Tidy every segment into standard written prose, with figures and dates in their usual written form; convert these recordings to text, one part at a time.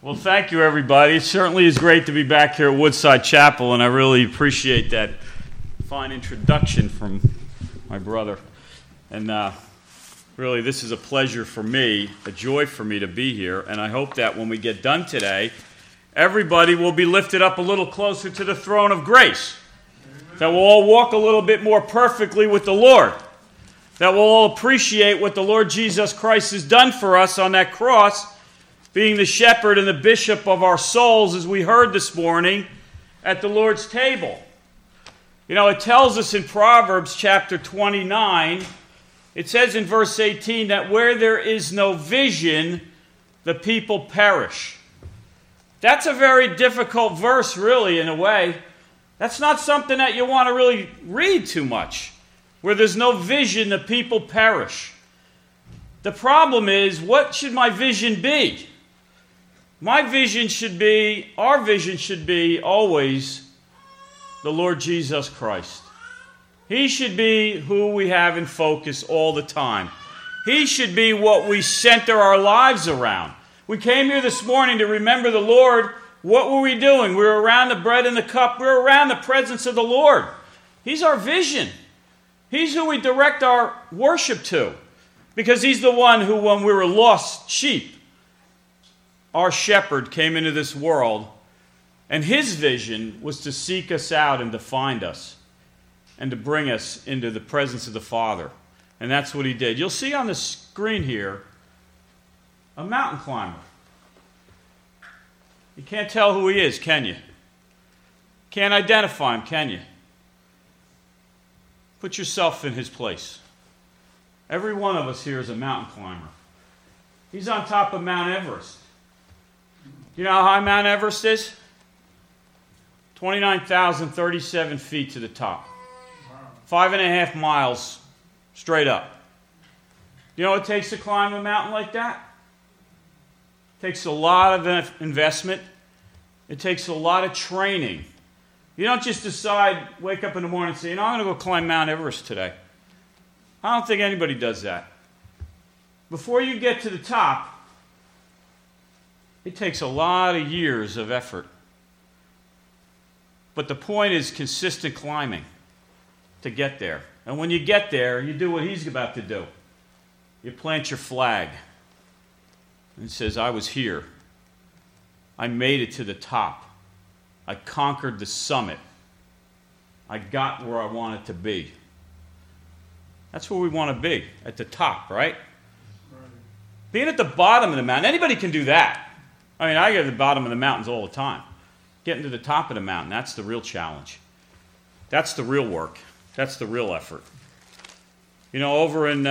Well, thank you, everybody. It certainly is great to be back here at Woodside Chapel, and I really appreciate that fine introduction from my brother. And really, this is a pleasure for me, a joy for me to be here, and I hope that when we get done today, everybody will be lifted up a little closer to the throne of grace, that we'll all walk a little bit more perfectly with the Lord, that we'll all appreciate what the Lord Jesus Christ has done for us on that cross, being the shepherd and the bishop of our souls, as we heard this morning at the Lord's table. You know, it tells us in Proverbs chapter 29, it says in verse 18 that where there is no vision, the people perish. That's a very difficult verse, really, in a way. That's not something that you want to really read too much. Where there's no vision, the people perish. The problem is, what should my vision be? My vision should be, our vision should be always the Lord Jesus Christ. He should be who we have in focus all the time. He should be what we center our lives around. We came here this morning to remember the Lord. What were we doing? We were around the bread and the cup. We were around the presence of the Lord. He's our vision. He's who we direct our worship to, because He's the one who, when we were lost sheep, our shepherd came into this world, and His vision was to seek us out and to find us and to bring us into the presence of the Father. And that's what He did. You'll see on the screen here a mountain climber. You can't tell who he is, can you? Can't identify him, can you? Put yourself in his place. Every one of us here is a mountain climber. He's on top of Mount Everest. You know how high Mount Everest is? 29,037 feet to the top. 5.5 miles straight up. You know what it takes to climb a mountain like that? It takes a lot of investment. It takes a lot of training. You don't just decide, wake up in the morning and say, I'm going to go climb Mount Everest today. I don't think anybody does that. Before you get to the top, it takes a lot of years of effort. But the point is consistent climbing to get there. And when you get there, you do what he's about to do. You plant your flag. And it says, I was here. I made it to the top. I conquered the summit. I got where I wanted to be. That's where we want to be, at the top, right? Being at the bottom of the mountain, anybody can do that. I mean, I get to the bottom of the mountains all the time. Getting to the top of the mountain, that's the real challenge. That's the real work. That's the real effort. You know, over in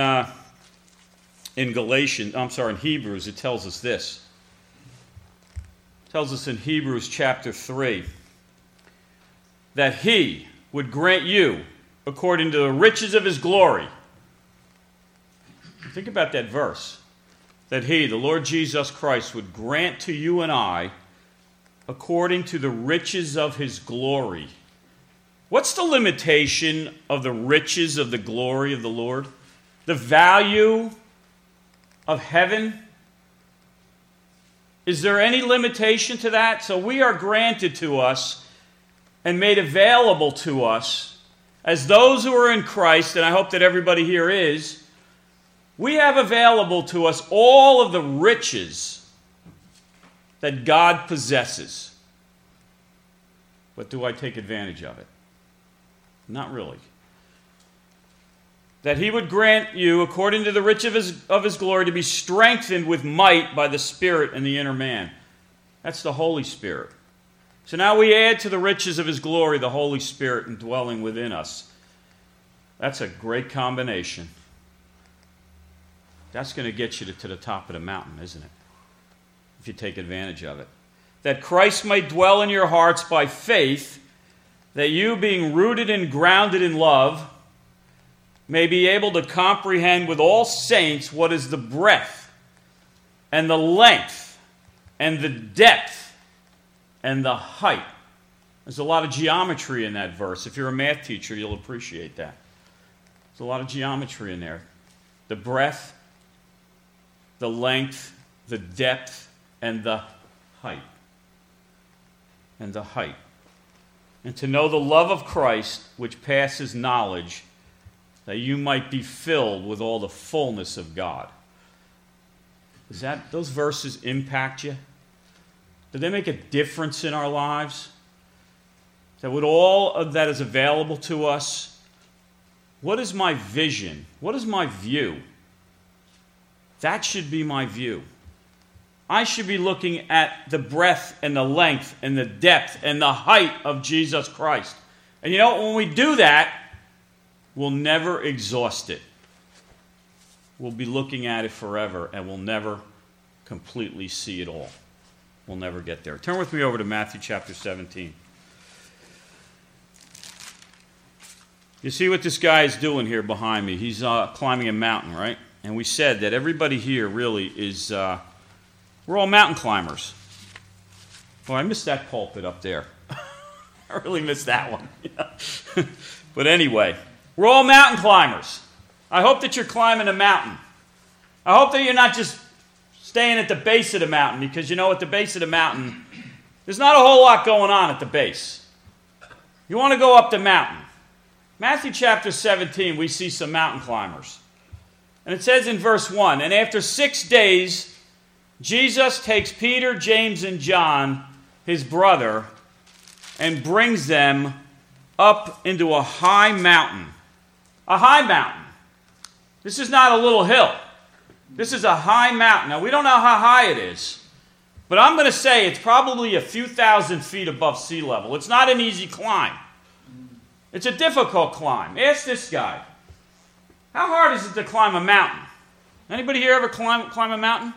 Hebrews, it tells us this. It tells us in Hebrews chapter 3 that He would grant you, according to the riches of His glory. Think about that verse. That He, the Lord Jesus Christ, would grant to you and I, according to the riches of His glory. What's the limitation of the riches of the glory of the Lord? The value of heaven? Is there any limitation to that? So we are granted to us and made available to us as those who are in Christ, and I hope that everybody here is. We have available to us all of the riches that God possesses. But do I take advantage of it? Not really. That He would grant you, according to the riches of His glory, to be strengthened with might by the Spirit in the inner man. That's the Holy Spirit. So now we add to the riches of His glory the Holy Spirit indwelling within us. That's a great combination. That's going to get you to the top of the mountain, isn't it? If you take advantage of it. That Christ might dwell in your hearts by faith, that you, being rooted and grounded in love, may be able to comprehend with all saints what is the breadth and the length and the depth and the height. There's a lot of geometry in that verse. If you're a math teacher, you'll appreciate that. There's a lot of geometry in there. The breadth, the length, the depth, and the height. And the height. And to know the love of Christ, which passes knowledge, that you might be filled with all the fullness of God. Does those verses impact you? Do they make a difference in our lives? That with all of that is available to us, what is my vision? What is my view? That should be my view. I should be looking at the breadth and the length and the depth and the height of Jesus Christ. And you know, when we do that, we'll never exhaust it. We'll be looking at it forever, and we'll never completely see it all. We'll never get there. Turn with me over to Matthew chapter 17. You see what this guy is doing here behind me? He's climbing a mountain, right? And we said that everybody here really is, we're all mountain climbers. Oh, I missed that pulpit up there. I really missed that one. But anyway, we're all mountain climbers. I hope that you're climbing a mountain. I hope that you're not just staying at the base of the mountain, because you know at the base of the mountain, there's not a whole lot going on at the base. You want to go up the mountain. Matthew chapter 17, we see some mountain climbers. And it says in verse 1, and after 6 days, Jesus takes Peter, James, and John, his brother, and brings them up into a high mountain. A high mountain. This is not a little hill. This is a high mountain. Now, we don't know how high it is, but I'm going to say it's probably a few thousand feet above sea level. It's not an easy climb. It's a difficult climb. Ask this guy. How hard is it to climb a mountain? Anybody here ever climb a mountain?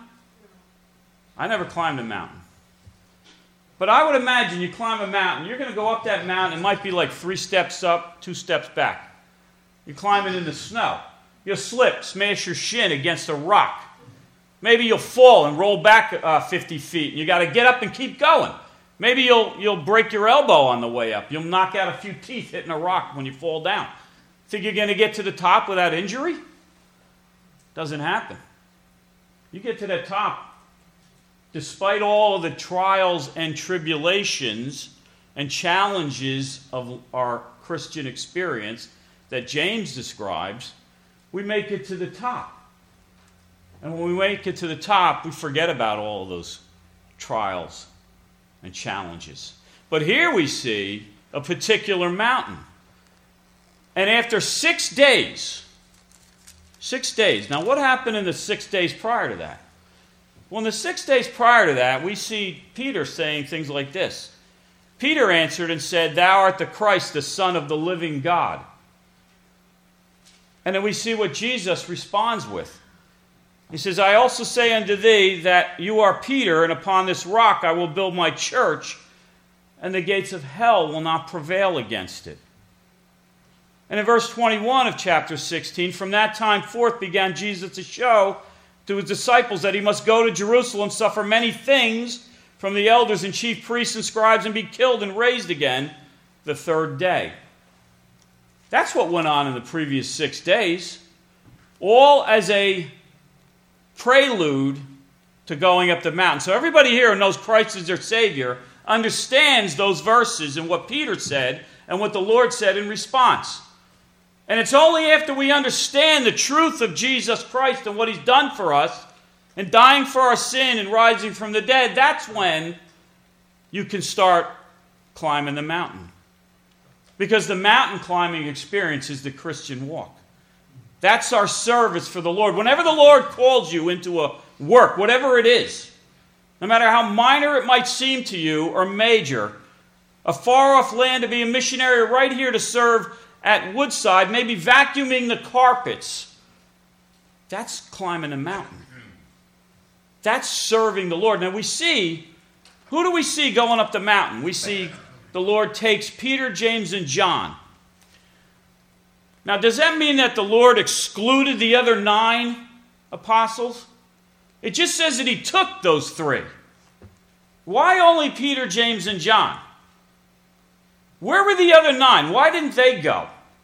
I never climbed a mountain. But I would imagine you climb a mountain. You're going to go up that mountain. It might be like 3 steps up, 2 steps back. You're climbing in the snow. You'll slip, smash your shin against a rock. Maybe you'll fall and roll back 50 feet. And you got to get up and keep going. Maybe you'll break your elbow on the way up. You'll knock out a few teeth hitting a rock when you fall down. Think you're going to get to the top without injury? Doesn't happen. You get to the top, despite all of the trials and tribulations and challenges of our Christian experience that James describes, we make it to the top. And when we make it to the top, we forget about all of those trials and challenges. But here we see a particular mountain. And after 6 days, 6 days. Now, what happened in the 6 days prior to that? Well, in the 6 days prior to that, we see Peter saying things like this. Peter answered and said, "Thou art the Christ, the Son of the living God." And then we see what Jesus responds with. He says, "I also say unto thee that you are Peter, and upon this rock I will build my church, and the gates of hell will not prevail against it." And in verse 21 of chapter 16, from that time forth began Jesus to show to his disciples that he must go to Jerusalem, suffer many things from the elders and chief priests and scribes, and be killed and raised again the 3rd day. That's what went on in the previous 6 days, all as a prelude to going up the mountain. So everybody here who knows Christ as their Savior understands those verses and what Peter said and what the Lord said in response. And it's only after we understand the truth of Jesus Christ and what he's done for us and dying for our sin and rising from the dead, that's when you can start climbing the mountain. Because the mountain climbing experience is the Christian walk. That's our service for the Lord. Whenever the Lord calls you into a work, whatever it is, no matter how minor it might seem to you or major, a far-off land to be a missionary, right here to serve at Woodside, maybe vacuuming the carpets, that's climbing a mountain. That's serving the Lord. Now we see, who do we see going up the mountain? We see the Lord takes Peter, James, and John. Now, does that mean that the Lord excluded the other 9 apostles? It just says that he took those 3. Why only Peter, James, and John? Where were the other 9? Why didn't they go?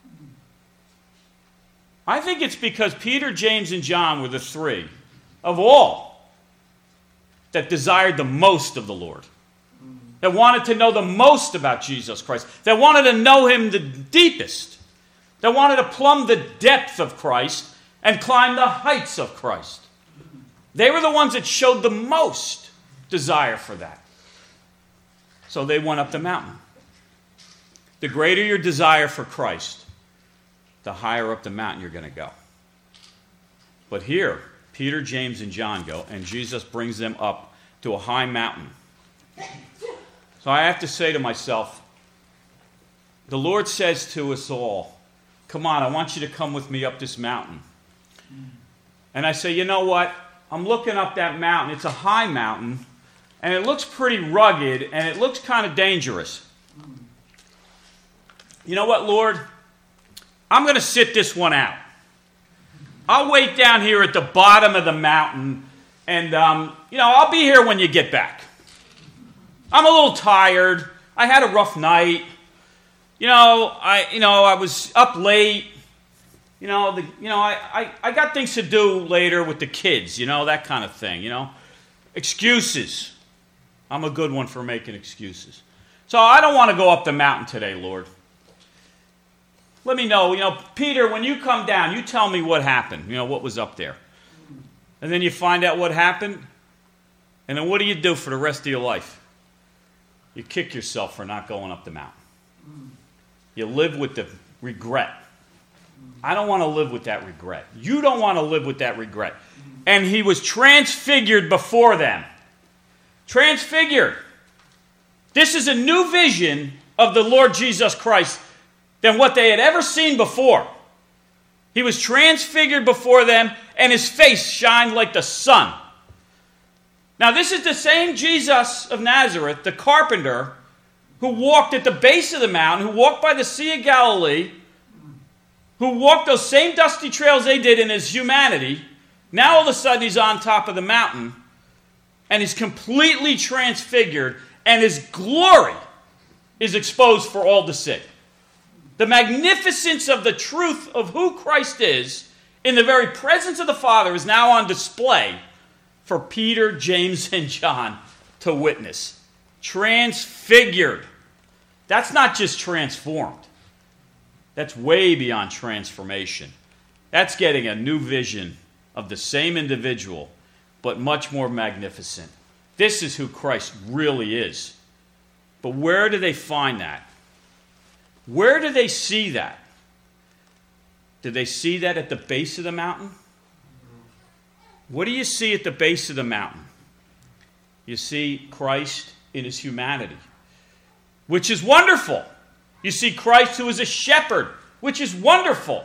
I think it's because Peter, James, and John were the 3 of all that desired the most of the Lord, that wanted to know the most about Jesus Christ, that wanted to know him the deepest, that wanted to plumb the depth of Christ and climb the heights of Christ. They were the ones that showed the most desire for that. So they went up the mountain. The greater your desire for Christ, the higher up the mountain you're going to go. But here, Peter, James, and John go, and Jesus brings them up to a high mountain. So I have to say to myself, the Lord says to us all, come on, I want you to come with me up this mountain. And I say, you know what? I'm looking up that mountain. It's a high mountain, and it looks pretty rugged, and it looks kind of dangerous. You know what, Lord? I'm going to sit this one out. I'll wait down here at the bottom of the mountain, and, I'll be here when you get back. I'm a little tired. I had a rough night. I was up late. I got things to do later with the kids, that kind of thing, Excuses. I'm a good one for making excuses. So I don't want to go up the mountain today, Lord. Let me know, Peter, when you come down, you tell me what happened, what was up there. And then you find out what happened, and then what do for the rest of your life? You kick yourself for not going up the mountain. You live with the regret. I don't want to live with that regret. You don't want to live with that regret. And he was transfigured before them. Transfigured. This is a new vision of the Lord Jesus Christ than what they had ever seen before. He was transfigured before them, and his face shined like the sun. Now, this is the same Jesus of Nazareth, the carpenter, who walked at the base of the mountain, who walked by the Sea of Galilee, who walked those same dusty trails they did in his humanity. Now, all of a sudden, he's on top of the mountain, and he's completely transfigured, and his glory is exposed for all to see. The magnificence of the truth of who Christ is in the very presence of the Father is now on display for Peter, James, and John to witness. Transfigured. That's not just transformed. That's way beyond transformation. That's getting a new vision of the same individual, but much more magnificent. This is who Christ really is. But where do they find that? Where do they see that? Do they see that at the base of the mountain? What do you see at the base of the mountain? You see Christ in his humanity, which is wonderful. You see Christ who is a shepherd, which is wonderful.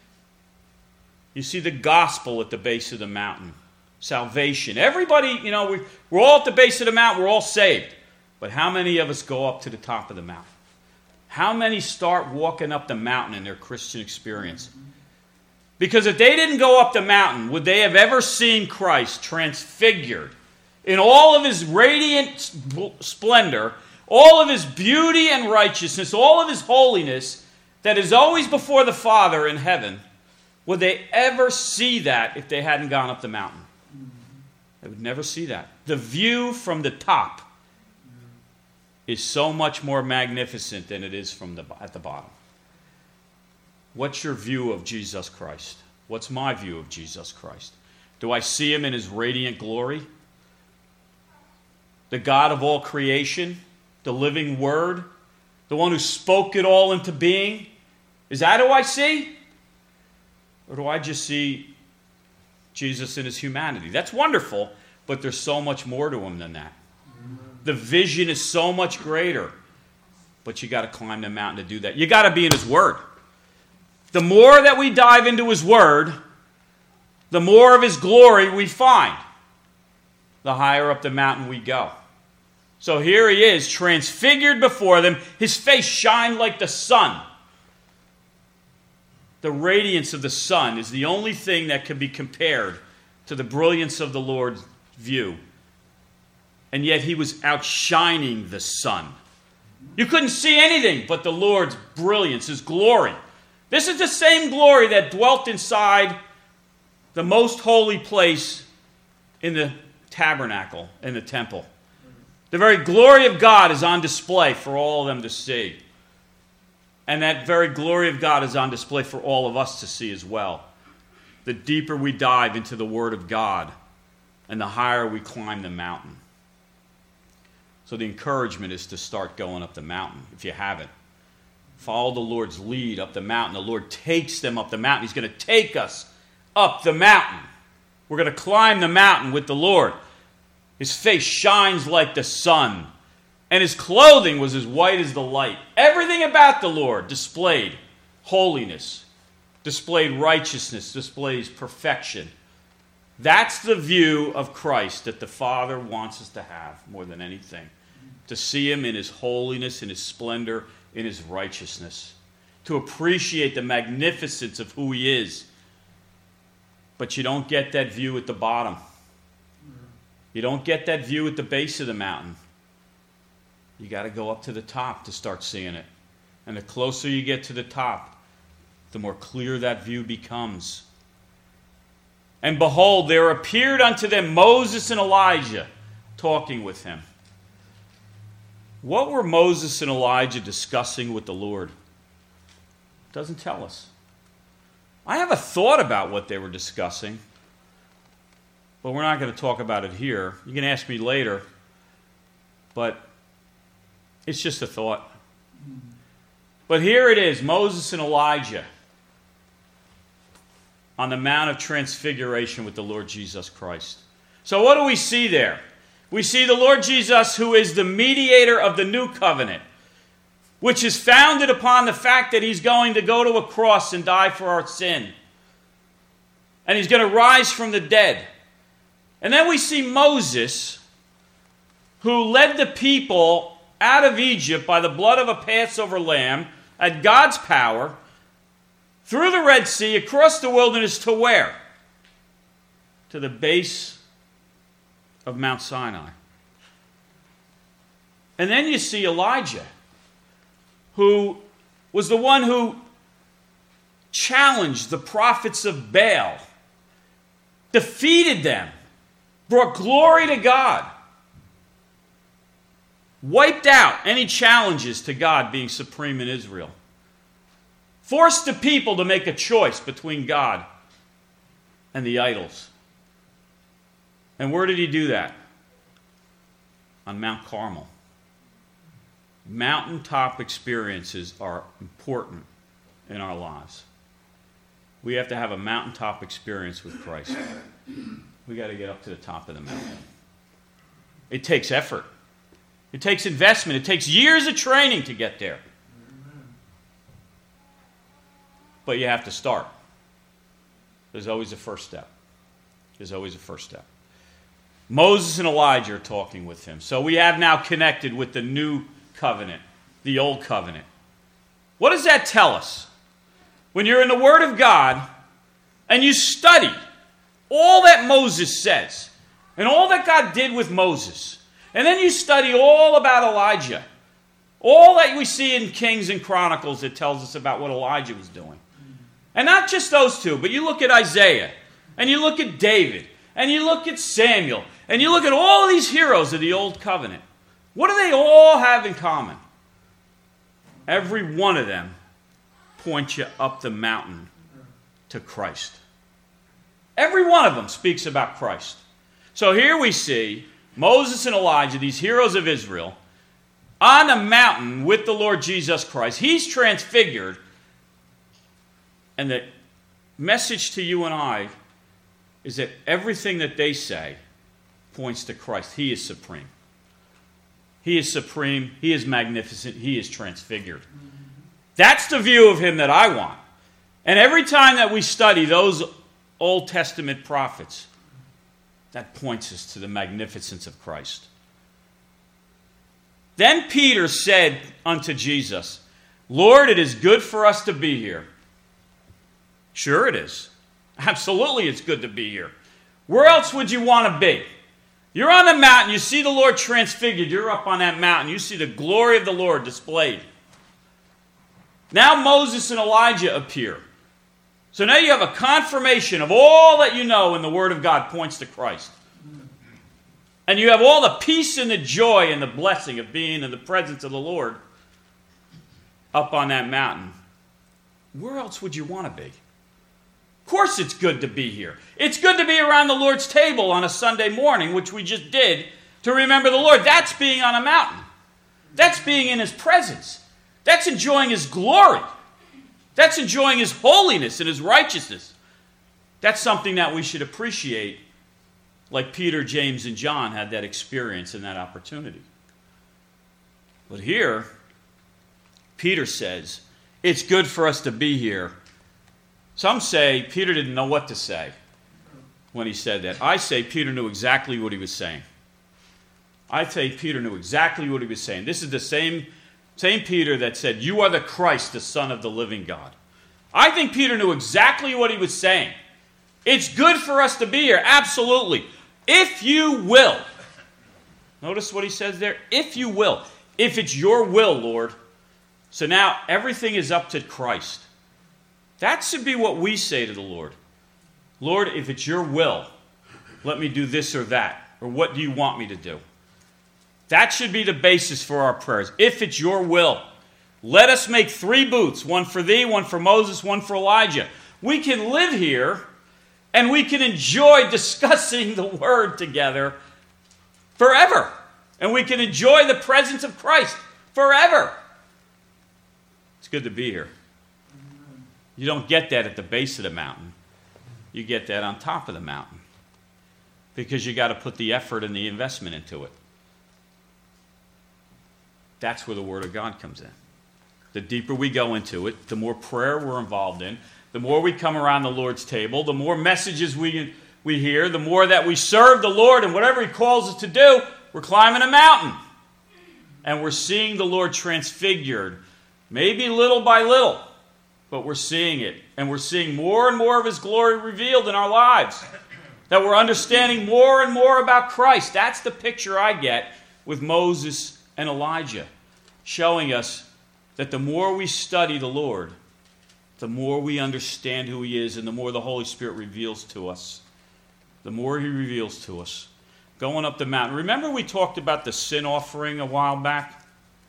You see the gospel at the base of the mountain. Salvation. Everybody, we're all at the base of the mountain. We're all saved. But how many of us go up to the top of the mountain? How many start walking up the mountain in their Christian experience? Because if they didn't go up the mountain, would they have ever seen Christ transfigured in all of his radiant splendor, all of his beauty and righteousness, all of his holiness that is always before the Father in heaven? Would they ever see that if they hadn't gone up the mountain? They would never see that. The view from the top is so much more magnificent than it is at the bottom. What's your view of Jesus Christ? What's my view of Jesus Christ? Do I see him in his radiant glory? The God of all creation, the living Word, the one who spoke it all into being? Is that who I see? Or do I just see Jesus in his humanity? That's wonderful, but there's so much more to him than that. The vision is so much greater, but you got to climb the mountain to do that. You got to be in his Word. The more that we dive into his Word, the more of his glory we find. The higher up the mountain we go. So here he is, transfigured before them. His face shined like the sun. The radiance of the sun is the only thing that can be compared to the brilliance of the Lord's view. And yet he was outshining the sun. You couldn't see anything but the Lord's brilliance, his glory. This is the same glory that dwelt inside the most holy place in the tabernacle in the temple. The very glory of God is on display for all of them to see. And that very glory of God is on display for all of us to see as well. The deeper we dive into the Word of God and the higher we climb the mountain. So the encouragement is to start going up the mountain if you haven't. Follow the Lord's lead up the mountain. The Lord takes them up the mountain. He's going to take us up the mountain. We're going to climb the mountain with the Lord. His face shines like the sun, and his clothing was as white as the light. Everything about the Lord displayed holiness, displayed righteousness, displays perfection. That's the view of Christ that the Father wants us to have more than anything. To see him in his holiness, in his splendor, in his righteousness. To appreciate the magnificence of who he is. But you don't get that view at the bottom. You don't get that view at the base of the mountain. You got to go up to the top to start seeing it. And the closer you get to the top, the more clear that view becomes. And behold, there appeared unto them Moses and Elijah talking with him. What were Moses and Elijah discussing with the Lord? It doesn't tell us. I have a thought about what they were discussing, but we're not going to talk about it here. You can ask me later, but it's just a thought. But here it is, Moses and Elijah on the Mount of Transfiguration with the Lord Jesus Christ. So what do we see there? We see the Lord Jesus, who is the mediator of the new covenant, which is founded upon the fact that he's going to go to a cross and die for our sin. And he's going to rise from the dead. And then we see Moses, who led the people out of Egypt by the blood of a Passover lamb at God's power, through the Red Sea, across the wilderness to where? To the base of Mount Sinai. And then you see Elijah, who was the one who challenged the prophets of Baal, defeated them, brought glory to God, wiped out any challenges to God being supreme in Israel, forced the people to make a choice between God and the idols. And where did he do that? On Mount Carmel. Mountaintop experiences are important in our lives. We have to have a mountaintop experience with Christ. We got to get up to the top of the mountain. It takes effort. It takes investment. It takes years of training to get there. But you have to start. There's always a first step. There's always a first step. Moses and Elijah are talking with him. So we have now connected with the new covenant, the old covenant. What does that tell us? When you're in the Word of God and you study all that Moses says and all that God did with Moses, and then you study all about Elijah, all that we see in Kings and Chronicles that tells us about what Elijah was doing. And not just those two, but you look at Isaiah, and you look at David, and you look at Samuel, and you look at all of these heroes of the Old Covenant. What do they all have in common? Every one of them points you up the mountain to Christ. Every one of them speaks about Christ. So here we see Moses and Elijah, these heroes of Israel, on a mountain with the Lord Jesus Christ. He's transfigured. And the message to you and I is that everything that they say points to Christ. He is supreme. He is supreme. He is magnificent. He is transfigured. That's the view of him that I want. And every time that we study those Old Testament prophets, that points us to the magnificence of Christ. Then Peter said unto Jesus, Lord, it is good for us to be here. Sure it is. Absolutely it's good to be here. Where else would you want to be? You're on the mountain, you see the Lord transfigured, you're up on that mountain, you see the glory of the Lord displayed. Now Moses and Elijah appear. So now you have a confirmation of all that you know in the Word of God points to Christ. and you have all the peace and the joy and the blessing of being in the presence of the Lord up on that mountain, where else would you want to be? Of course it's good to be here. It's good to be around the Lord's table on a Sunday morning, which we just did, to remember the Lord. That's being on a mountain. That's being in His presence. That's enjoying His glory. That's enjoying His holiness and His righteousness. That's something that we should appreciate, like Peter, James, and John had that experience and that opportunity. But here, Peter says, it's good for us to be here. Some say Peter didn't know what to say when he said that. I say Peter knew exactly what he was saying. I say Peter knew exactly what he was saying. This is the same Peter that said, "You are the Christ, the Son of the living God." I think Peter knew exactly what he was saying. It's good for us to be here, absolutely. If you will. Notice what he says there. If you will. If it's your will, Lord. So now everything is up to Christ. That should be what we say to the Lord. Lord, if it's your will, let me do this or that. Or what do you want me to do? That should be the basis for our prayers. If it's your will, let us make 3 booths. One for thee, one for Moses, one for Elijah. We can live here and we can enjoy discussing the Word together forever. And we can enjoy the presence of Christ forever. It's good to be here. You don't get that at the base of the mountain. You get that on top of the mountain. Because you got to put the effort and the investment into it. That's where the Word of God comes in. The deeper we go into it, the more prayer we're involved in, the more we come around the Lord's table, the more messages we hear, the more that we serve the Lord, and whatever He calls us to do, we're climbing a mountain. And we're seeing the Lord transfigured, maybe little by little, but we're seeing it. And we're seeing more and more of His glory revealed in our lives. That we're understanding more and more about Christ. That's the picture I get with Moses and Elijah, showing us that the more we study the Lord, the more we understand who He is, and the more the Holy Spirit reveals to us. The more He reveals to us. Going up the mountain. Remember we talked about the sin offering a while back?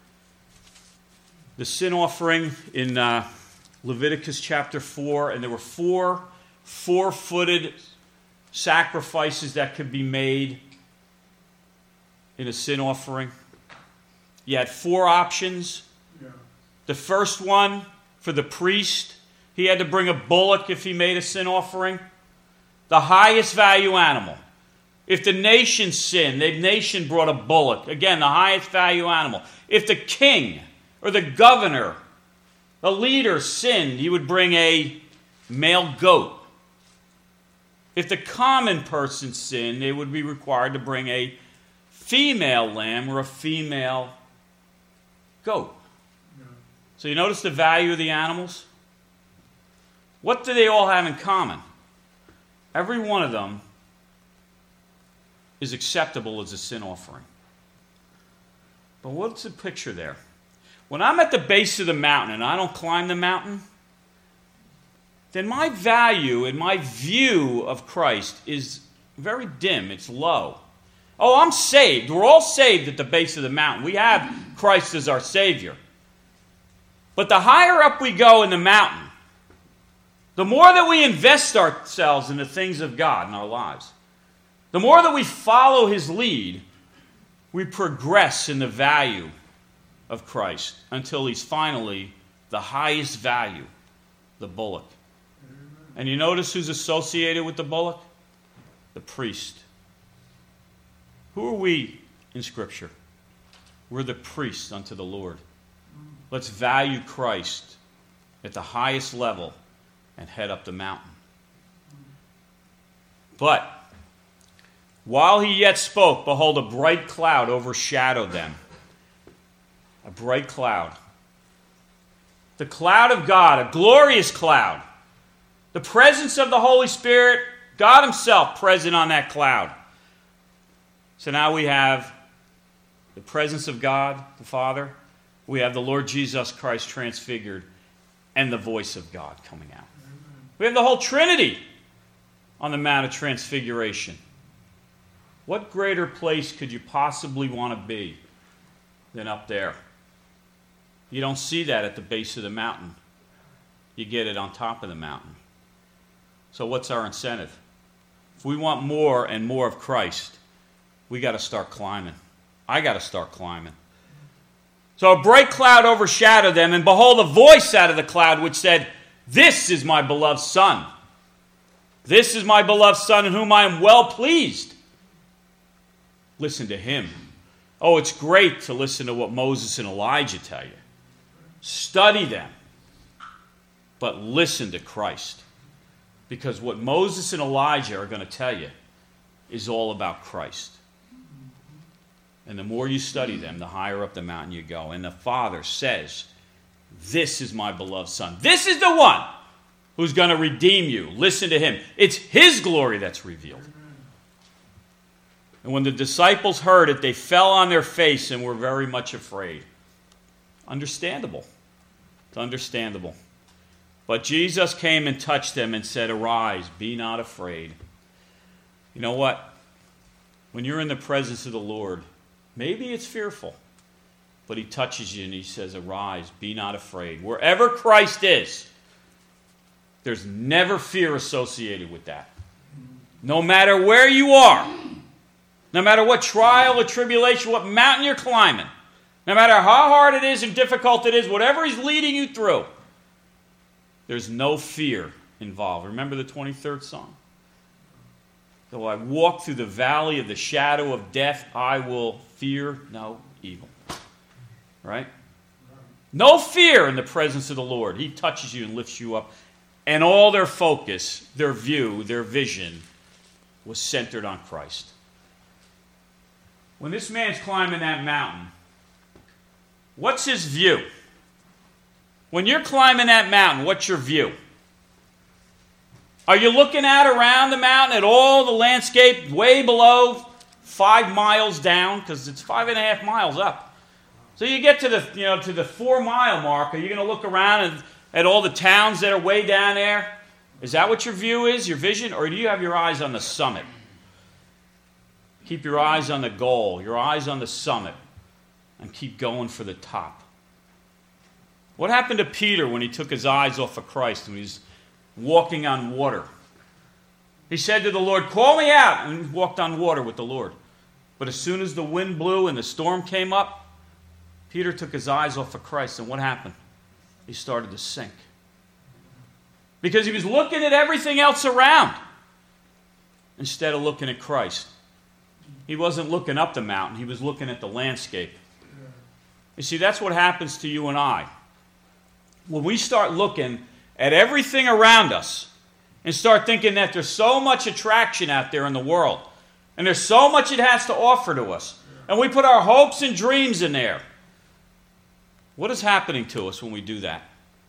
The sin offering in Leviticus chapter 4, and there were 4 four-footed sacrifices that could be made in a sin offering. You had 4 options. Yeah. The first one, for the priest, he had to bring a bullock if he made a sin offering. The highest value animal. If the nation sinned, the nation brought a bullock. Again, the highest value animal. If the king or the governor, the leader sinned, he would bring a male goat. If the common person sinned, they would be required to bring a female lamb or a female goat. Yeah. So you notice the value of the animals? What do they all have in common? Every one of them is acceptable as a sin offering. But what's the picture there? When I'm at the base of the mountain and I don't climb the mountain, then my value and my view of Christ is very dim. It's low. Oh, I'm saved. We're all saved at the base of the mountain. We have Christ as our Savior. But the higher up we go in the mountain, the more that we invest ourselves in the things of God in our lives, the more that we follow His lead, we progress in the value of Christ until He's finally the highest value, the bullock. And you notice who's associated with the bullock? The priest. Who are we in Scripture? We're the priests unto the Lord. Let's value Christ at the highest level and head up the mountain. But while He yet spoke, behold, a bright cloud overshadowed them. A bright cloud. The cloud of God, a glorious cloud. The presence of the Holy Spirit, God Himself present on that cloud. So now we have the presence of God, the Father. We have the Lord Jesus Christ transfigured and the voice of God coming out. We have the whole Trinity on the Mount of Transfiguration. What greater place could you possibly want to be than up there? You don't see that at the base of the mountain. You get it on top of the mountain. So what's our incentive? If we want more and more of Christ, we got to start climbing. I got to start climbing. So a bright cloud overshadowed them, and behold, a voice out of the cloud which said, "This is my beloved Son. This is my beloved Son in whom I am well pleased. Listen to him." Oh, it's great to listen to what Moses and Elijah tell you. Study them. But listen to Christ. Because what Moses and Elijah are going to tell you is all about Christ. And the more you study them, the higher up the mountain you go. And the Father says, "This is my beloved Son. This is the one who's going to redeem you." Listen to him. It's his glory that's revealed. And when the disciples heard it, they fell on their face and were very much afraid. Understandable. It's understandable. But Jesus came and touched them and said, "Arise, be not afraid." You know what? When you're in the presence of the Lord, maybe it's fearful, but he touches you and he says, "Arise, be not afraid." Wherever Christ is, there's never fear associated with that. No matter where you are, no matter what trial or tribulation, what mountain you're climbing, no matter how hard it is and difficult it is, whatever he's leading you through, there's no fear involved. Remember the 23rd Psalm? Though I walk through the valley of the shadow of death, I will fear no evil. Right? No fear in the presence of the Lord. He touches you and lifts you up. And all their focus, their view, their vision was centered on Christ. When this man's climbing that mountain, what's his view? When you're climbing that mountain, what's your view? Are you looking out around the mountain at all the landscape way below 5 miles down? Because it's 5.5 miles up. So you get to the 4-mile mark. Are you going to look around at all the towns that are way down there? Is that what your view is, your vision? Or do you have your eyes on the summit? Keep your eyes on the goal, your eyes on the summit, and keep going for the top. What happened to Peter when he took his eyes off of Christ and he was walking on water? He said to the Lord, "Call me out," and he walked on water with the Lord. But as soon as the wind blew and the storm came up, Peter took his eyes off of Christ, and what happened? He started to sink. Because he was looking at everything else around instead of looking at Christ. He wasn't looking up the mountain. He was looking at the landscape. You see, that's what happens to you and I. When we start looking at everything around us and start thinking that there's so much attraction out there in the world and there's so much it has to offer to us, and we put our hopes and dreams in there, what is happening to us when we do that?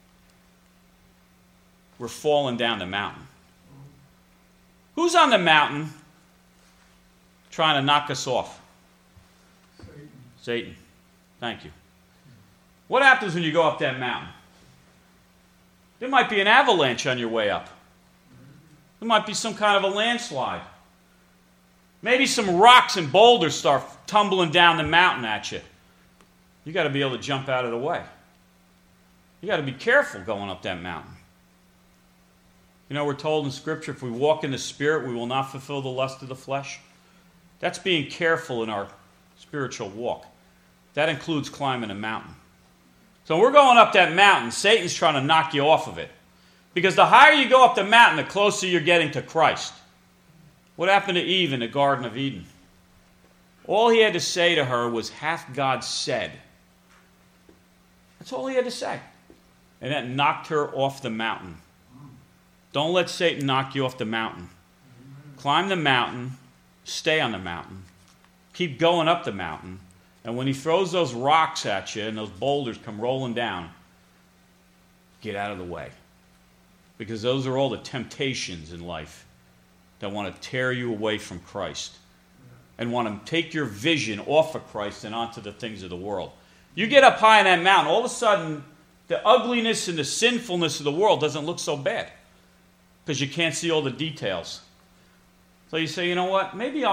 We're falling down the mountain. Who's on the mountain trying to knock us off? Satan. Thank you. What happens when you go up that mountain? There might be an avalanche on your way up. There might be some kind of a landslide. Maybe some rocks and boulders start tumbling down the mountain at you. You got to be able to jump out of the way. You got to be careful going up that mountain. You know, we're told in Scripture, if we walk in the Spirit, we will not fulfill the lust of the flesh. That's being careful in our spiritual walk. That includes climbing a mountain. So when we're going up that mountain, Satan's trying to knock you off of it. Because the higher you go up the mountain, the closer you're getting to Christ. What happened to Eve in the Garden of Eden? All he had to say to her was, "Hath God said?" That's all he had to say. And that knocked her off the mountain. Don't let Satan knock you off the mountain. Climb the mountain. Stay on the mountain. Keep going up the mountain. And when he throws those rocks at you and those boulders come rolling down, get out of the way. Because those are all the temptations in life that want to tear you away from Christ and want to take your vision off of Christ and onto the things of the world. You get up high on that mountain, all of a sudden, the ugliness and the sinfulness of the world doesn't look so bad because you can't see all the details. So you say, you know what, maybe I'll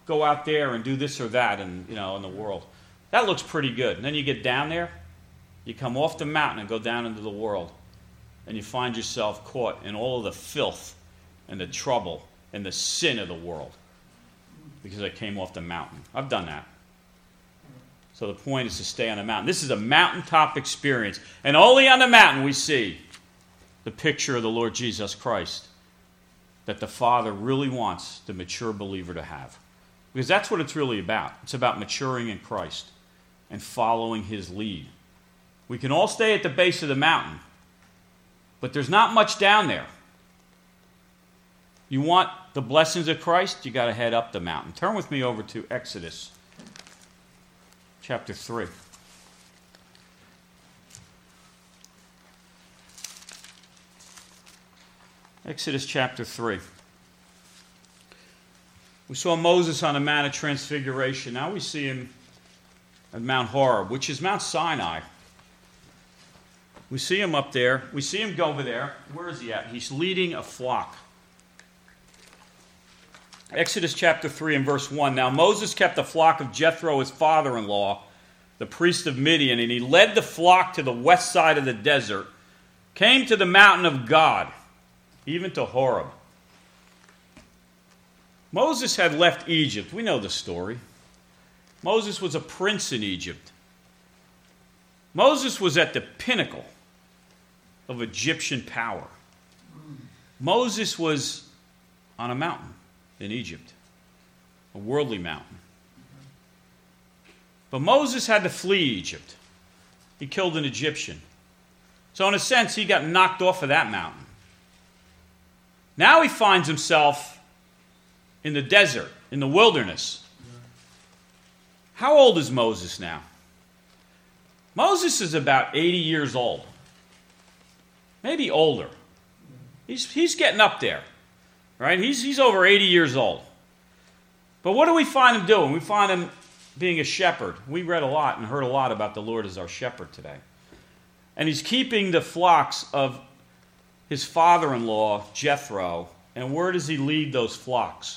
go out there and do this or that in the world. That looks pretty good. And then you get down there, you come off the mountain and go down into the world, and you find yourself caught in all of the filth and the trouble and the sin of the world because I came off the mountain. I've done that. So the point is to stay on the mountain. This is a mountaintop experience. And only on the mountain we see the picture of the Lord Jesus Christ that the Father really wants the mature believer to have. Because that's what it's really about. It's about maturing in Christ and following His lead. We can all stay at the base of the mountain, but there's not much down there. You want the blessings of Christ, you got to head up the mountain. Turn with me over to Exodus chapter 3. Exodus chapter 3. We saw Moses on the Mount of Transfiguration. Now we see him at Mount Horeb, which is Mount Sinai. We see him up there. We see him go over there. Where is he at? He's leading a flock. Exodus chapter 3 and verse 1. Now Moses kept the flock of Jethro, his father-in-law, the priest of Midian, and he led the flock to the west side of the desert, came to the mountain of God, even to Horeb. Moses had left Egypt. We know the story. Moses was a prince in Egypt. Moses was at the pinnacle of Egyptian power. Moses was on a mountain in Egypt, a worldly mountain. But Moses had to flee Egypt. He killed an Egyptian. So in a sense, he got knocked off of that mountain. Now he finds himself in the desert, in the wilderness. How old is Moses now? Moses is about 80 years old. Maybe older. He's getting up there. Right? He's over 80 years old. But what do we find him doing? We find him being a shepherd. We read a lot and heard a lot about the Lord as our shepherd today. And he's keeping the flocks of his father-in-law, Jethro. And where does he lead those flocks?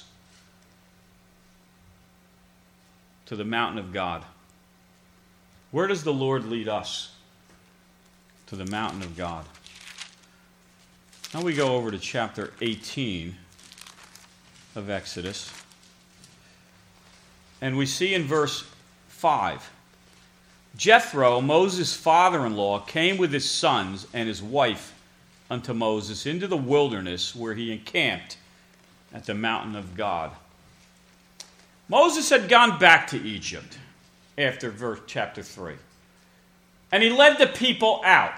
To the mountain of God. Where does the Lord lead us? To the mountain of God. Now we go over to chapter 18 of Exodus. And we see in verse 5, Jethro, Moses' father-in-law, came with his sons and his wife unto Moses into the wilderness where he encamped at the mountain of God. Moses had gone back to Egypt after chapter 3. And he led the people out.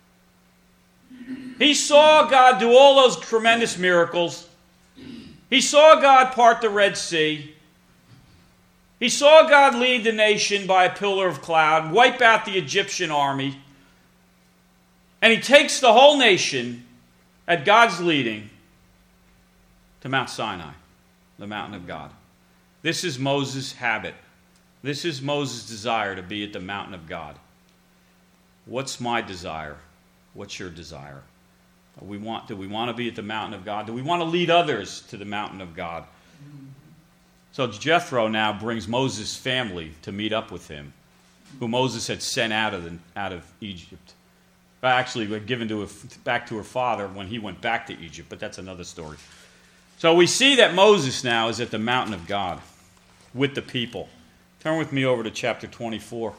He saw God do all those tremendous miracles. He saw God part the Red Sea. He saw God lead the nation by a pillar of cloud, wipe out the Egyptian army. And he takes the whole nation at God's leading to Mount Sinai, the mountain of God. This is Moses' habit. This is Moses' desire to be at the mountain of God. What's my desire? What's your desire? Do we want to be at the mountain of God? Do we want to lead others to the mountain of God? So Jethro now brings Moses' family to meet up with him, who Moses had sent out of Egypt. Actually, given back to her father when he went back to Egypt, but that's another story. So we see that Moses now is at the mountain of God with the people. Turn with me over to chapter 24.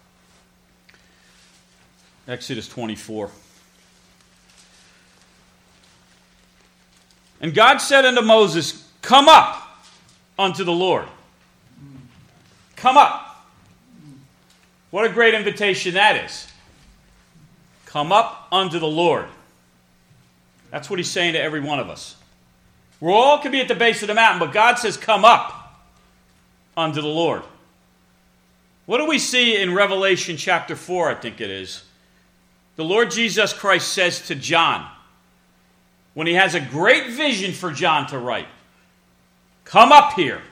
Exodus 24. And God said unto Moses, come up unto the Lord. Come up. What a great invitation that is. Come up unto the Lord. That's what he's saying to every one of us. We all could be at the base of the mountain, but God says, come up unto the Lord. What do we see in Revelation chapter 4, I think it is? The Lord Jesus Christ says to John, when he has a great vision for John to write, come up here.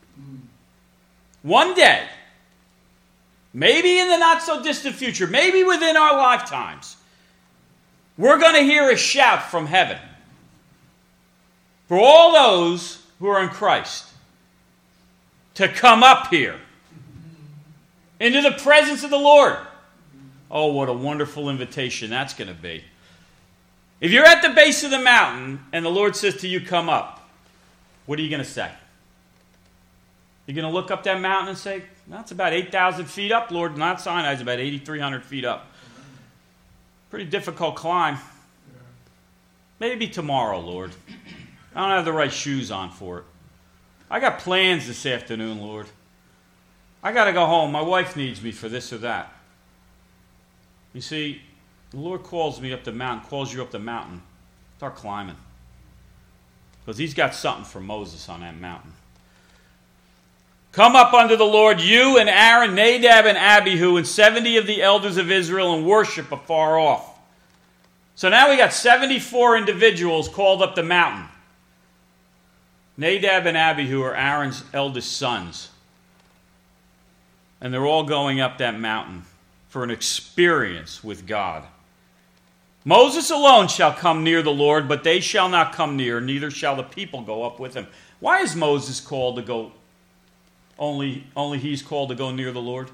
One day, maybe in the not-so-distant future, maybe within our lifetimes, we're going to hear a shout from heaven for all those who are in Christ. to come up here into the presence of the Lord. Oh, what a wonderful invitation that's going to be. If you're at the base of the mountain and the Lord says to you, come up, what are you going to say? You're going to look up that mountain and say, that's about 8,000 feet up, Lord. Mount Sinai is about 8,300 feet up. Pretty difficult climb. Maybe tomorrow, Lord. I don't have the right shoes on for it. I got plans this afternoon, Lord. I got to go home. My wife needs me for this or that. You see, the Lord calls me up the mountain, calls you up the mountain. Start climbing. Because he's got something for Moses on that mountain. Come up unto the Lord, you and Aaron, Nadab and Abihu, and 70 of the elders of Israel, and worship afar off. So now we got 74 individuals called up the mountain. Nadab and Abihu are Aaron's eldest sons. And they're all going up that mountain for an experience with God. Moses alone shall come near the Lord, but they shall not come near, neither shall the people go up with him. Why is Moses called to go? Only he's called to go near the Lord?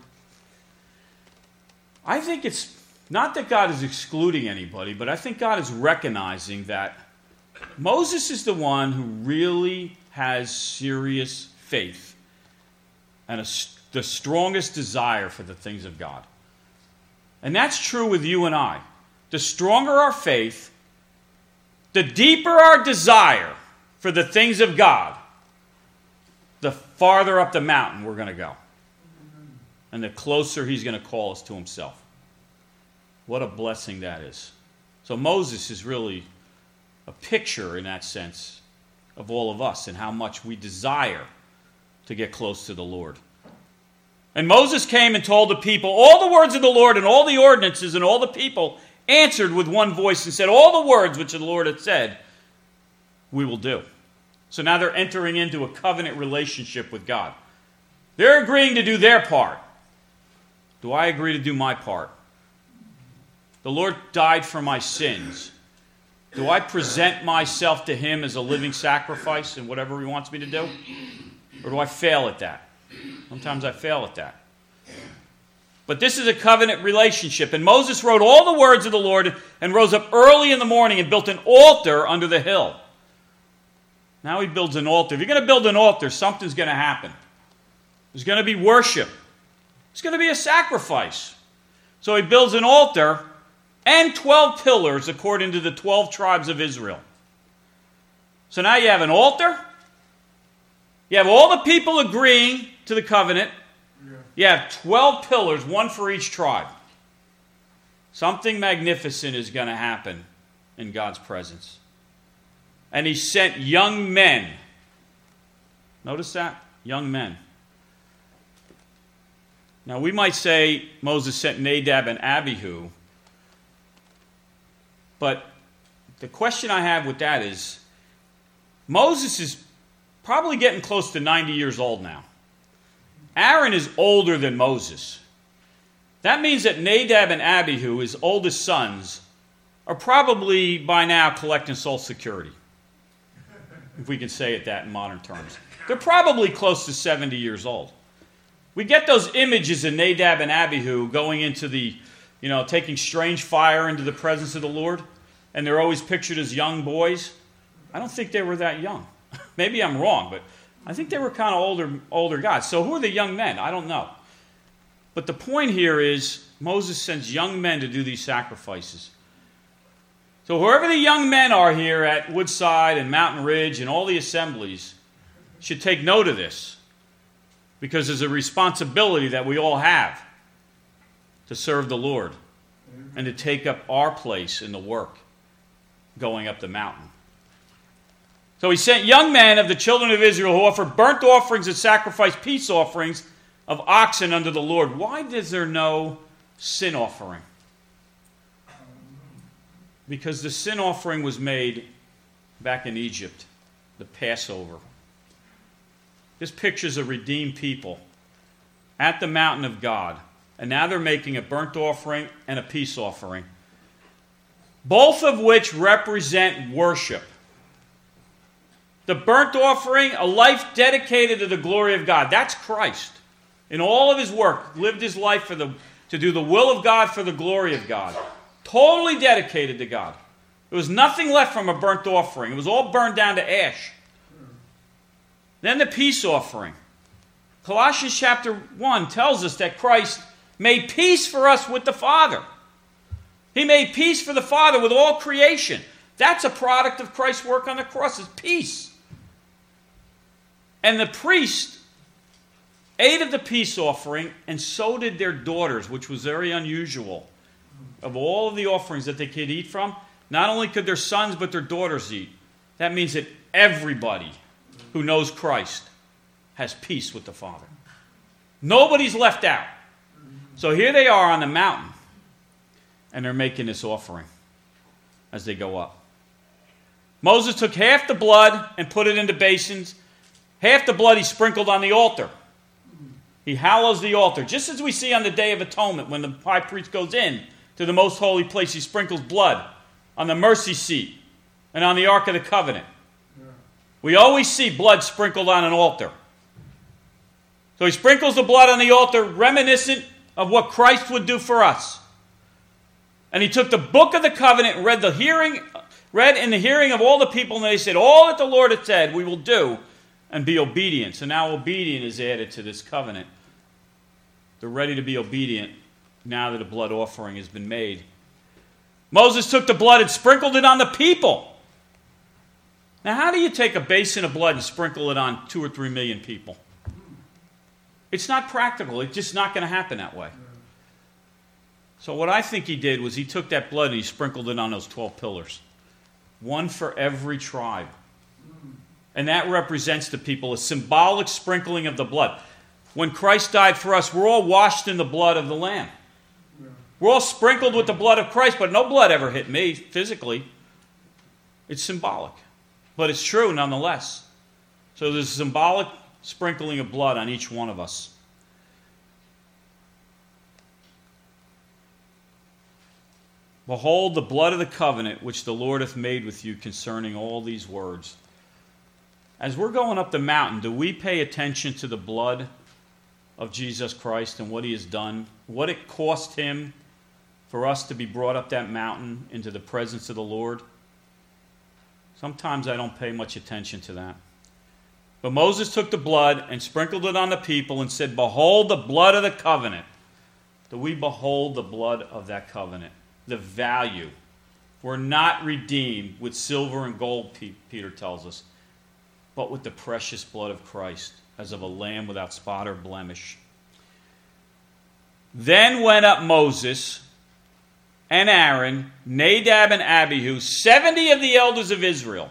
I think it's not that God is excluding anybody, but I think God is recognizing that Moses is the one who really has serious faith and the strongest desire for the things of God. And that's true with you and I. The stronger our faith, the deeper our desire for the things of God, the farther up the mountain we're going to go. And the closer he's going to call us to himself. What a blessing that is. So Moses is really a picture in that sense of all of us and how much we desire to get close to the Lord. And Moses came and told the people all the words of the Lord and all the ordinances, and all the people answered with one voice and said, all the words which the Lord had said, we will do. So now they're entering into a covenant relationship with God. They're agreeing to do their part. Do I agree to do my part? The Lord died for my sins. Do I present myself to him as a living sacrifice in whatever he wants me to do? Or do I fail at that? Sometimes I fail at that. But this is a covenant relationship. And Moses wrote all the words of the Lord and rose up early in the morning and built an altar under the hill. Now he builds an altar. If you're going to build an altar, something's going to happen. There's going to be worship. There's going to be a sacrifice. So he builds an altar and 12 pillars according to the 12 tribes of Israel. So now you have an altar. You have all the people agreeing to the covenant. You have 12 pillars, one for each tribe. Something magnificent is going to happen in God's presence. And he sent young men. Notice that? Young men. Now we might say Moses sent Nadab and Abihu. But the question I have with that is, Moses is probably getting close to 90 years old now. Aaron is older than Moses. That means that Nadab and Abihu, his oldest sons, are probably by now collecting Social Security. If we can say it that in modern terms. They're probably close to 70 years old. We get those images of Nadab and Abihu going into the, taking strange fire into the presence of the Lord. And they're always pictured as young boys. I don't think they were that young. Maybe I'm wrong, but I think they were kind of older guys. So who are the young men? I don't know. But the point here is Moses sends young men to do these sacrifices. So whoever the young men are here at Woodside and Mountain Ridge and all the assemblies should take note of this. Because there's a responsibility that we all have to serve the Lord and to take up our place in the work going up the mountain. So he sent young men of the children of Israel who offered burnt offerings and sacrificed peace offerings of oxen unto the Lord. Why is there no sin offering? Because the sin offering was made back in Egypt, the Passover. This pictures a redeemed people at the mountain of God. And now they're making a burnt offering and a peace offering, both of which represent worship. The burnt offering, a life dedicated to the glory of God. That's Christ. In all of his work, lived his life to do the will of God for the glory of God. Totally dedicated to God. There was nothing left from a burnt offering. It was all burned down to ash. Then the peace offering. Colossians chapter 1 tells us that Christ made peace for us with the Father. He made peace for the Father with all creation. That's a product of Christ's work on the cross, is peace. And the priest ate of the peace offering, and so did their daughters, which was very unusual. Of all of the offerings that they could eat from, not only could their sons, but their daughters eat. That means that everybody who knows Christ has peace with the Father. Nobody's left out. So here they are on the mountain, and they're making this offering as they go up. Moses took half the blood and put it into basins. Half the blood he sprinkled on the altar. He hallows the altar. Just as we see on the Day of Atonement when the high priest goes in to the most holy place, he sprinkles blood on the mercy seat and on the Ark of the Covenant. We always see blood sprinkled on an altar. So he sprinkles the blood on the altar, reminiscent of what Christ would do for us. And he took the book of the covenant and read in the hearing of all the people, and they said, all that the Lord had said we will do, and be obedient. So now obedient is added to this covenant. They're ready to be obedient now that a blood offering has been made. Moses took the blood and sprinkled it on the people. Now, how do you take a basin of blood and sprinkle it on 2 or 3 million people? It's not practical. It's just not going to happen that way. So what I think he did was he took that blood and he sprinkled it on those 12 pillars. One for every tribe. And that represents the people, a symbolic sprinkling of the blood. When Christ died for us, we're all washed in the blood of the Lamb. We're all sprinkled with the blood of Christ, but no blood ever hit me physically. It's symbolic. But it's true nonetheless. So there's a symbolic sprinkling of blood on each one of us. Behold the blood of the covenant which the Lord hath made with you concerning all these words. As we're going up the mountain, do we pay attention to the blood of Jesus Christ and what he has done? What it cost him for us to be brought up that mountain into the presence of the Lord? Sometimes I don't pay much attention to that. But Moses took the blood and sprinkled it on the people and said, behold the blood of the covenant. Do we behold the blood of that covenant? The value. We're not redeemed with silver and gold, Peter tells us, but with the precious blood of Christ, as of a lamb without spot or blemish. Then went up Moses and Aaron, Nadab and Abihu, 70 of the elders of Israel.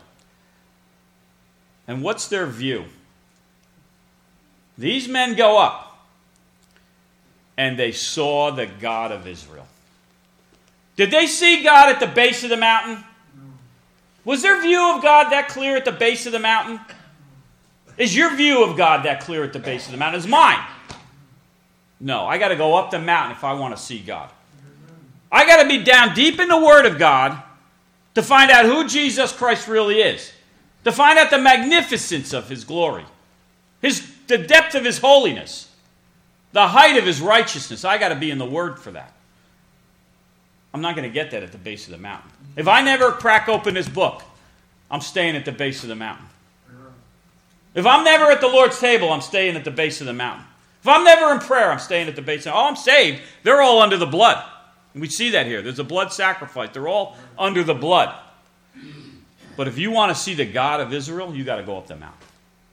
And what's their view? These men go up, and they saw the God of Israel. Did they see God at the base of the mountain? Was their view of God that clear at the base of the mountain? Is your view of God that clear at the base of the mountain? Is mine? No, I got to go up the mountain if I want to see God. I got to be down deep in the Word of God to find out who Jesus Christ really is. To find out the magnificence of his glory. The depth of his holiness. The height of his righteousness. I got to be in the Word for that. I'm not going to get that at the base of the mountain. If I never crack open this book, I'm staying at the base of the mountain. If I'm never at the Lord's table, I'm staying at the base of the mountain. If I'm never in prayer, I'm staying at the base of the mountain. Oh, I'm saved. They're all under the blood. And we see that here. There's a blood sacrifice. They're all under the blood. But if you want to see the God of Israel, you got to go up the mountain.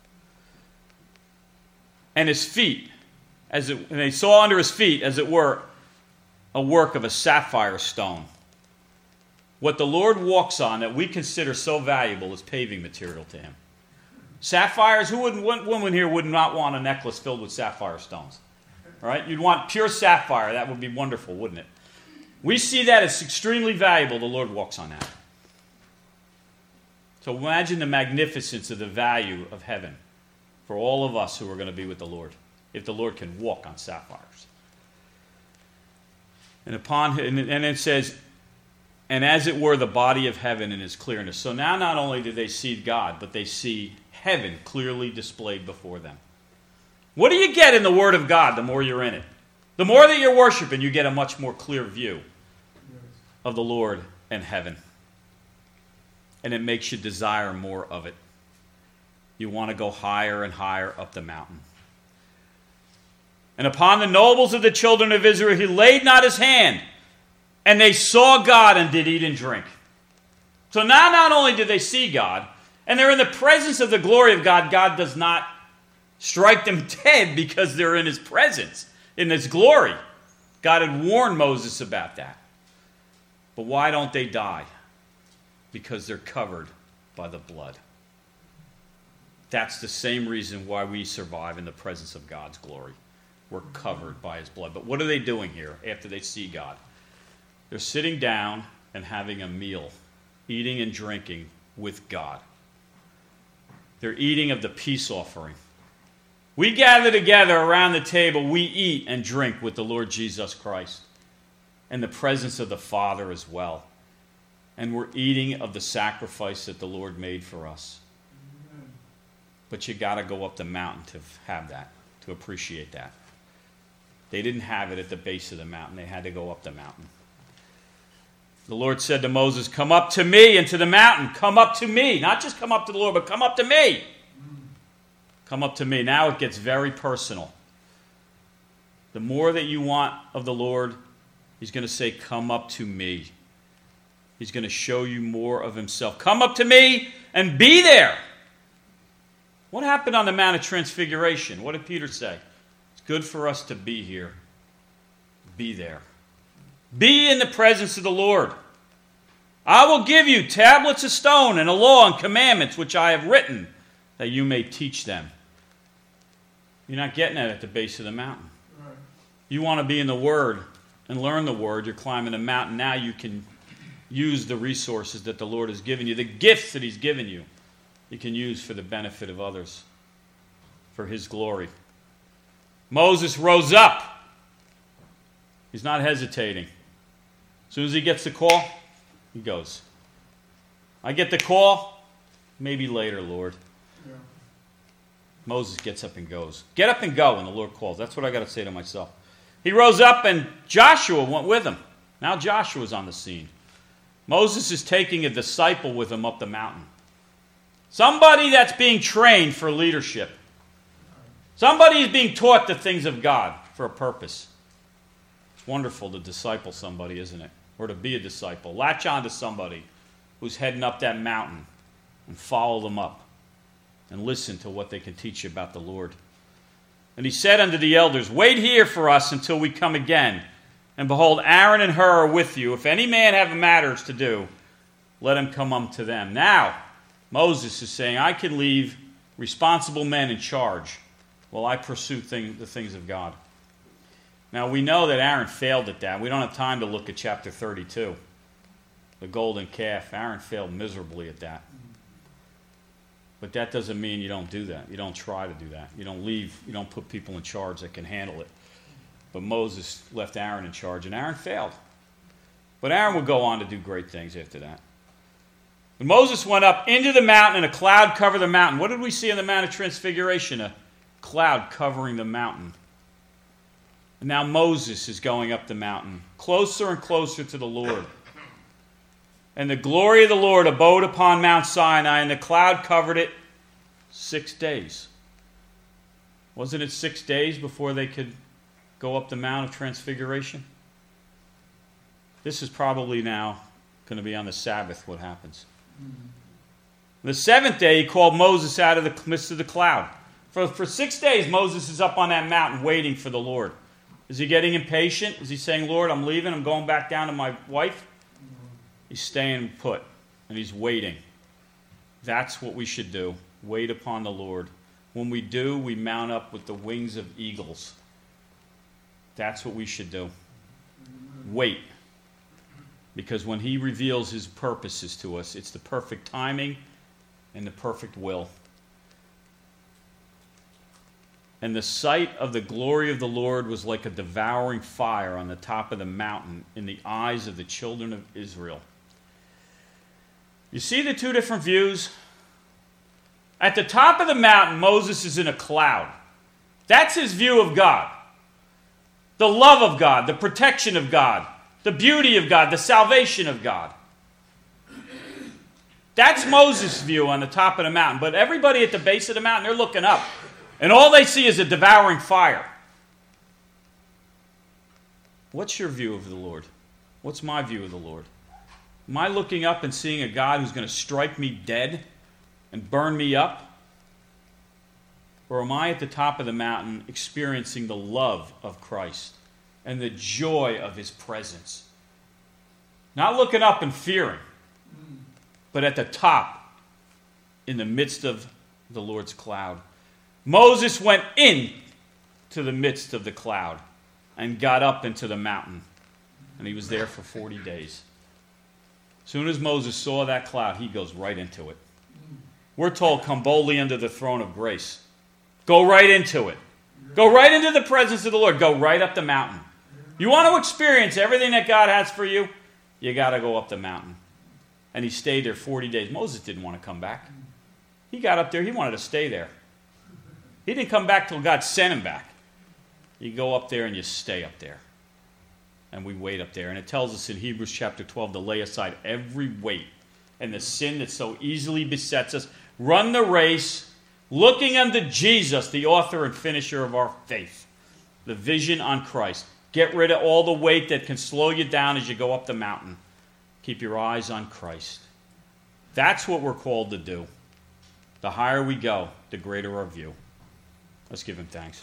And his feet, and they saw under his feet, as it were, a work of a sapphire stone. What the Lord walks on that we consider so valuable is paving material to him. Sapphires, woman here would not want a necklace filled with sapphire stones? All right? You'd want pure sapphire. That would be wonderful, wouldn't it? We see that as extremely valuable. The Lord walks on that. So imagine the magnificence of the value of heaven for all of us who are going to be with the Lord, if the Lord can walk on sapphires. And it says, and as it were the body of heaven in its clearness. So now not only do they see God, but they see heaven clearly displayed before them. What do you get in the Word of God the more you're in it? The more that you're worshiping, you get a much more clear view of the Lord and heaven. And it makes you desire more of it. You want to go higher and higher up the mountain. And upon the nobles of the children of Israel he laid not his hand, and they saw God and did eat and drink. So now not only did they see God, and they're in the presence of the glory of God, God does not strike them dead because they're in his presence, in his glory. God had warned Moses about that. But why don't they die? Because they're covered by the blood. That's the same reason why we survive in the presence of God's glory. We're covered by his blood. But what are they doing here after they see God? They're sitting down and having a meal, eating and drinking with God. They're eating of the peace offering. We gather together around the table, we eat and drink with the Lord Jesus Christ in the presence of the Father as well. And we're eating of the sacrifice that the Lord made for us. But you got to go up the mountain to have that, to appreciate that. They didn't have it at the base of the mountain. They had to go up the mountain. The Lord said to Moses, come up to me and to the mountain. Come up to me. Not just come up to the Lord, but come up to me. Come up to me. Now it gets very personal. The more that you want of the Lord, he's going to say, come up to me. He's going to show you more of himself. Come up to me and be there. What happened on the Mount of Transfiguration? What did Peter say? It's good for us to be here. Be there. Be in the presence of the Lord. I will give you tablets of stone and a law and commandments which I have written, that you may teach them. You're not getting that at the base of the mountain. Right. You want to be in the Word and learn the Word. You're climbing the mountain. Now you can use the resources that the Lord has given you, the gifts that he's given you. You can use for the benefit of others, for his glory. Moses rose up. He's not hesitating. As soon as he gets the call, he goes. I get the call, maybe later, Lord. Yeah. Moses gets up and goes. Get up and go when the Lord calls. That's what I got to say to myself. He rose up and Joshua went with him. Now Joshua's on the scene. Moses is taking a disciple with him up the mountain. Somebody that's being trained for leadership. Somebody is being taught the things of God for a purpose. It's wonderful to disciple somebody, isn't it? Or to be a disciple. Latch on to somebody who's heading up that mountain and follow them up and listen to what they can teach you about the Lord. And he said unto the elders, wait here for us until we come again. And behold, Aaron and Hur are with you. If any man have matters to do, let him come unto them. Now, Moses is saying, I can leave responsible men in charge while I pursue the things of God. Now, we know that Aaron failed at that. We don't have time to look at chapter 32, the golden calf. Aaron failed miserably at that. But that doesn't mean you don't do that. You don't try to do that. You don't put people in charge that can handle it. But Moses left Aaron in charge, and Aaron failed. But Aaron would go on to do great things after that. When Moses went up into the mountain, and a cloud covered the mountain. What did we see in the Mount of Transfiguration? A cloud covering the mountain. And now Moses is going up the mountain, closer and closer to the Lord. And the glory of the Lord abode upon Mount Sinai, and the cloud covered it 6 days. Wasn't it 6 days before they could go up the Mount of Transfiguration? This is probably now going to be on the Sabbath what happens. The seventh day he called Moses out of the midst of the cloud. For 6 days Moses is up on that mountain waiting for the Lord. Is he getting impatient? Is he saying, Lord, I'm leaving, I'm going back down to my wife? He's staying put, and he's waiting. That's what we should do. Wait upon the Lord. When we do, we mount up with the wings of eagles. That's what we should do. Wait. Because when he reveals his purposes to us, it's the perfect timing and the perfect will. And the sight of the glory of the Lord was like a devouring fire on the top of the mountain in the eyes of the children of Israel. You see the two different views? At the top of the mountain, Moses is in a cloud. That's his view of God. The love of God, the protection of God, the beauty of God, the salvation of God. That's Moses' view on the top of the mountain. But everybody at the base of the mountain, they're looking up. And all they see is a devouring fire. What's your view of the Lord? What's my view of the Lord? Am I looking up and seeing a God who's going to strike me dead and burn me up? Or am I at the top of the mountain experiencing the love of Christ and the joy of his presence? Not looking up and fearing, but at the top, in the midst of the Lord's cloud. Moses went in to the midst of the cloud and got up into the mountain. And he was there for 40 days. As soon as Moses saw that cloud, he goes right into it. We're told, come boldly under the throne of grace. Go right into it. Go right into the presence of the Lord. Go right up the mountain. You want to experience everything that God has for you? You got to go up the mountain. And he stayed there 40 days. Moses didn't want to come back. He got up there. He wanted to stay there. He didn't come back till God sent him back. You go up there and you stay up there. And we wait up there. And it tells us in Hebrews chapter 12 to lay aside every weight and the sin that so easily besets us. Run the race, looking unto Jesus, the author and finisher of our faith. The vision on Christ. Get rid of all the weight that can slow you down as you go up the mountain. Keep your eyes on Christ. That's what we're called to do. The higher we go, the greater our view. Let's give him thanks.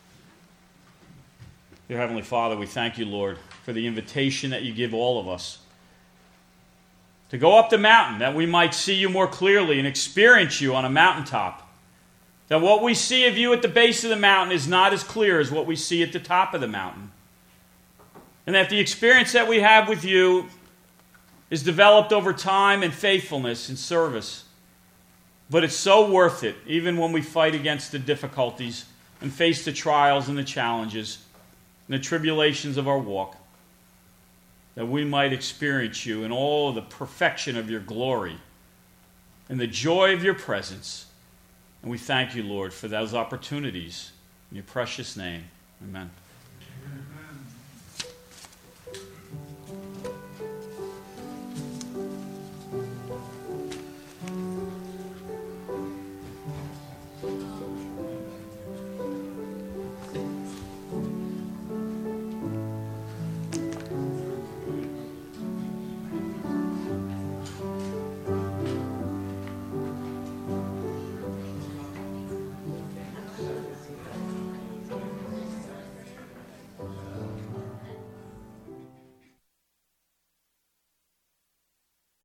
Dear Heavenly Father, we thank you, Lord, for the invitation that you give all of us to go up the mountain, that we might see you more clearly and experience you on a mountaintop. That what we see of you at the base of the mountain is not as clear as what we see at the top of the mountain. And that the experience that we have with you is developed over time and faithfulness and service. But it's so worth it, even when we fight against the difficulties and face the trials and the challenges and the tribulations of our walk, that we might experience you in all the perfection of your glory and the joy of your presence. And we thank you, Lord, for those opportunities. In your precious name, amen.